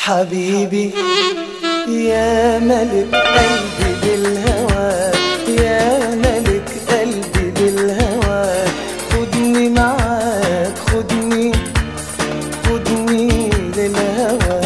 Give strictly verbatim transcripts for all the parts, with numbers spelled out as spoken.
حبيبي يا ملك قلبي بالهوى، يا ملك قلبي بالهوى، خدني معاك خدني خدني للهوى،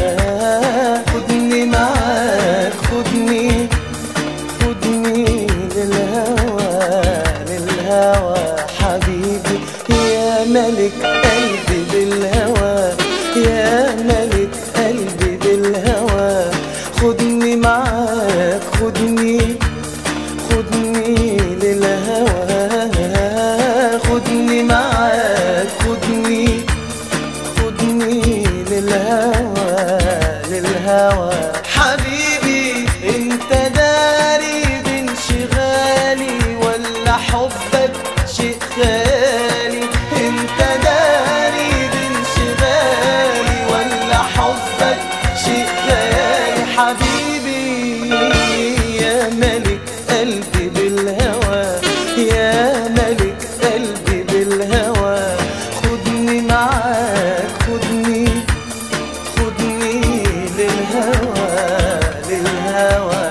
خدني معاك خدني خدني للهوى للهوى. حبيبي يا ملك قلبي بالهوى، يا ملك قلبي بالهوى، خدني معاك خدني خدني للهوى، خدني معاك خدني خدني للهوى للهوى. حبيبي انت داري بانشغالي ولا حبك شيء خالي، انت داري بانشغالي ولا حبك شيء خالي. حبيبي يا ملك قلبي بالهوى، يا ملك قلبي بالهوى، خدني معاك خدني خدني للهوى للهوى.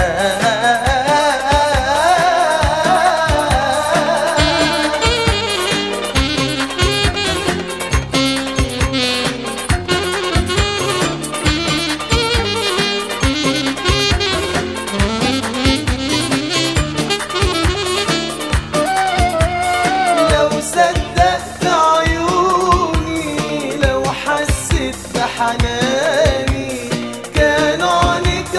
صدقت عيوني لو حسيت بحناني، كانوا عنك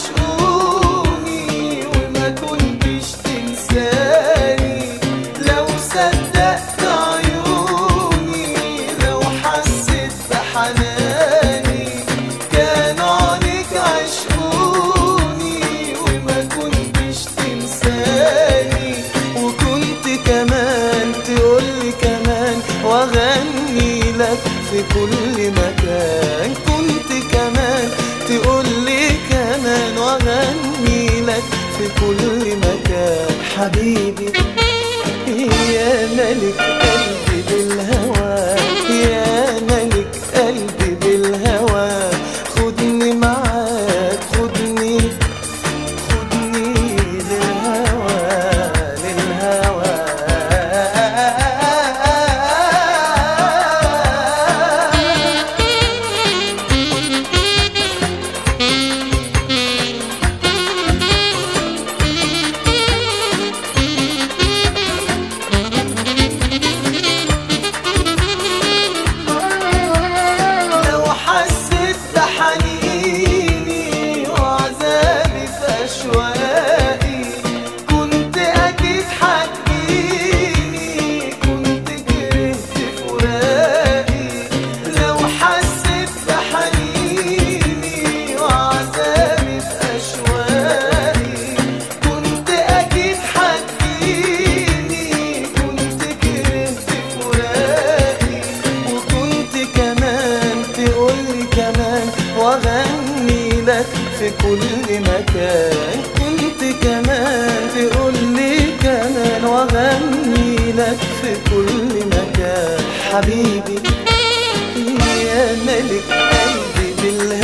عشقوني وما كنتش تنساني. لو صدقت عيوني لو حسيت بحناني، كانوا عنك عشقوني وما كنتش تنساني. وكنت كمان تقولي كمان واغني لك في كل مكان، كنت كمان تقولي كمان واغني لك في كل مكان. حبيبي يا ملك قلبي بالهوى، يا ملك قلبي بالهوى، خدني معاك خدني خدني للهوى للهوى. لو حسيت بحنيني وعذابي في أشواقي، كنت أكيد حتجيني، كنت كرهت فراقي. لو حسيت بحنيني وعذابي في أشواقي، كنت أكيد حتجيني، كنت كرهت فراقي. وكنت كمان تقولي كمان واغني لك في كل مكان، كنت كمان تقولي كمان واغني لك في كل مكان. حبيبي يا ملك قلبي بالهوى،